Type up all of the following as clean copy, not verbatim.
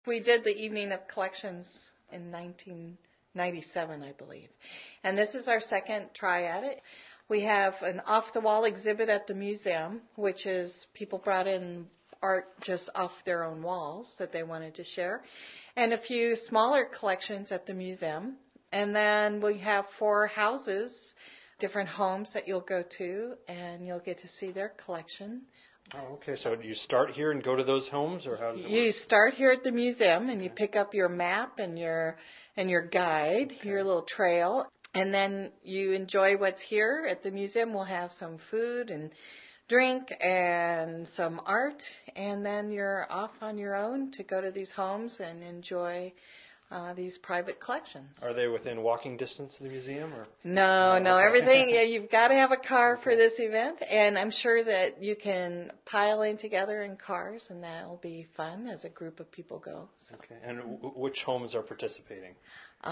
We did the Evening of Collections in 1997, I believe. And this is our second try at it. We have an off-the-wall exhibit at the museum, which is people brought in art just off their own walls that they wanted to share, and a few smaller collections at the museum. And then we have 4 houses, different homes that you'll go to, and you'll get to see their collection. Oh, okay. So do you start here and go to those homes, or how does it work? You start here at the museum, and you pick up your map and your guide, your little trail, and then you enjoy what's here at the museum. We'll have some food and drink and some art, and then you're off on your own to go to these homes and enjoy these private collections. Are they within walking distance of the museum? Or? No, Okay. everything. Yeah, you've got to have a car for this event, and I'm sure that you can pile in together in cars, and that'll be fun as a group of people go. So. Okay, and which homes are participating? Can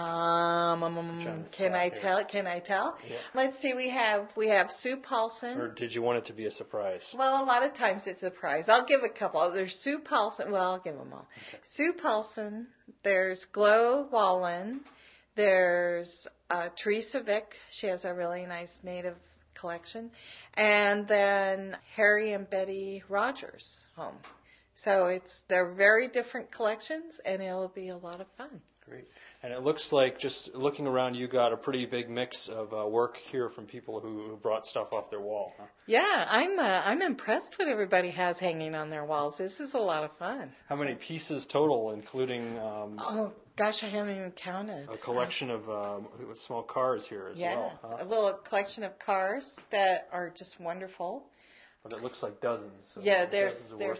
I tell? Yeah. Let's see. We have Sue Paulson. Or did you want it to be a surprise? Well, a lot of times it's a surprise. I'll give a couple. There's Sue Paulson. Well, I'll give them all. Okay. Sue Paulson. There's Glo Wallen. There's Teresa Vick. She has a really nice native collection. And then Harry and Betty Rogers' home. So they're very different collections, and it'll be a lot of fun. Great. And it looks like, just looking around, you got a pretty big mix of work here from people who brought stuff off their wall. Huh? Yeah, I'm impressed what everybody has hanging on their walls. This is a lot of fun. How many pieces total, including oh gosh, I haven't even counted. A collection of small cars here as well. Yeah, a little collection of cars that are just wonderful. But it looks like dozens. So yeah, there's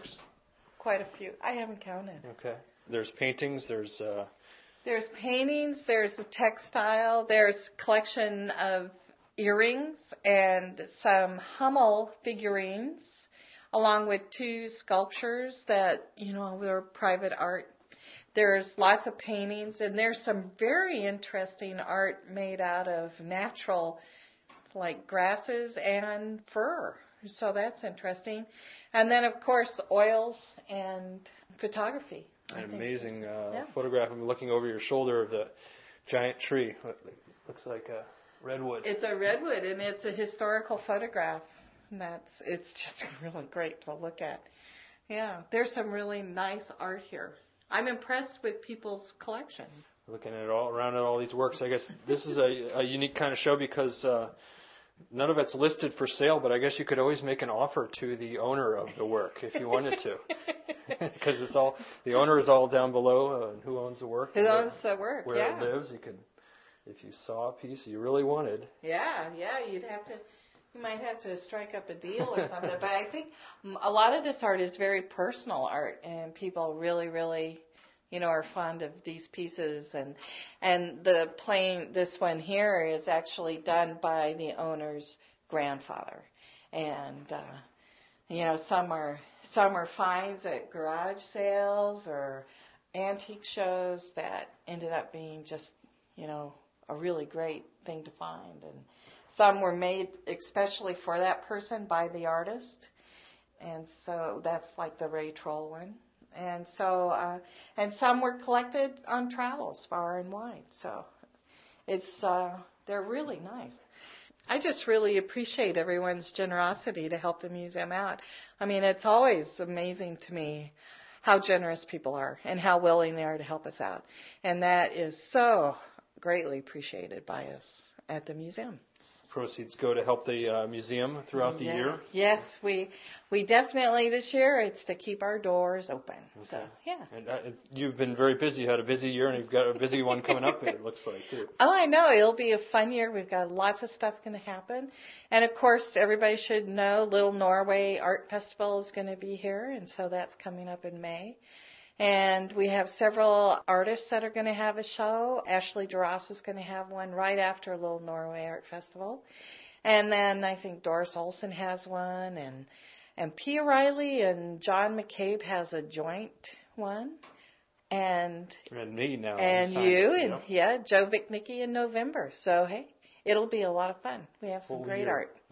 quite a few. I haven't counted. Okay. There's paintings. There's paintings, there's a textile, there's collection of earrings and some Hummel figurines, along with 2 sculptures that, were private art. There's lots of paintings, and there's some very interesting art made out of natural, like grasses and fur. So that's interesting. And then, of course, oils and photography. An amazing photograph. I'm looking over your shoulder of the giant tree. It looks like a redwood. It's a redwood, and it's a historical photograph. And it's just really great to look at. Yeah, there's some really nice art here. I'm impressed with people's collection. Looking at all these works, I guess this is a unique kind of show because none of it's listed for sale, but I guess you could always make an offer to the owner of the work if you wanted to. Because the owner is all down below, and who owns the work. Who owns the work, where it lives. You could, if you saw a piece you really wanted. Yeah, you might have to strike up a deal or something. But I think a lot of this art is very personal art, and people really, really, are fond of these pieces. And this one here is actually done by the owner's grandfather. And, some are finds at garage sales or antique shows that ended up being just, a really great thing to find. And some were made especially for that person by the artist. And so that's like the Ray Troll one. And so, and some were collected on travels far and wide. So they're really nice. I just really appreciate everyone's generosity to help the museum out. I mean, it's always amazing to me how generous people are and how willing they are to help us out. And that is so greatly appreciated by us at the museum. Proceeds go to help the museum throughout the year? Yes, we definitely this year it's to keep our doors open. Okay. So, yeah. And you've been very busy. You had a busy year, and you've got a busy one coming up, it looks like, too. Oh, I know. It'll be a fun year. We've got lots of stuff going to happen. And, of course, everybody should know Little Norway Art Festival is going to be here, and so that's coming up in May. And we have several artists that are going to have a show. Ashley DeRoss is going to have one right after Little Norway Art Festival. And then I think Doris Olson has one. And Pia Riley and John McCabe has a joint one. And me now. And you. And, Joe Vicknicki in November. So, hey, it'll be a lot of fun. We have some great art.